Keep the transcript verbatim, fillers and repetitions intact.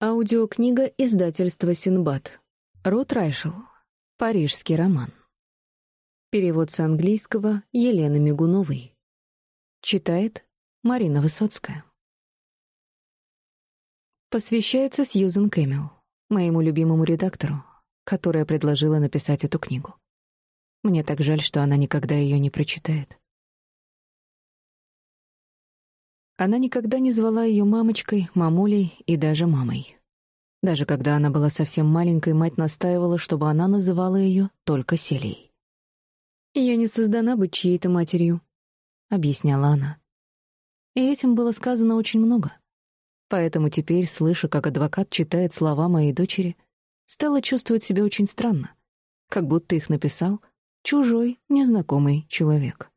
Аудиокнига издательства «Синдбад». Рут Райшел. Парижский роман. Перевод с английского Елены Мигуновой. Читает Марина Высоцкая. Посвящается Сьюзен Кэмилл, моему любимому редактору, которая предложила написать эту книгу. Мне так жаль, что она никогда ее не прочитает. Она никогда не звала ее мамочкой, мамулей и даже мамой. Даже когда она была совсем маленькой, мать настаивала, чтобы она называла ее только Селией. «Я не создана быть чьей-то матерью», — объясняла она. И этим было сказано очень много. Поэтому теперь, слыша, как адвокат читает слова моей дочери, Стелла чувствует себя очень странно, как будто их написал чужой, незнакомый человек.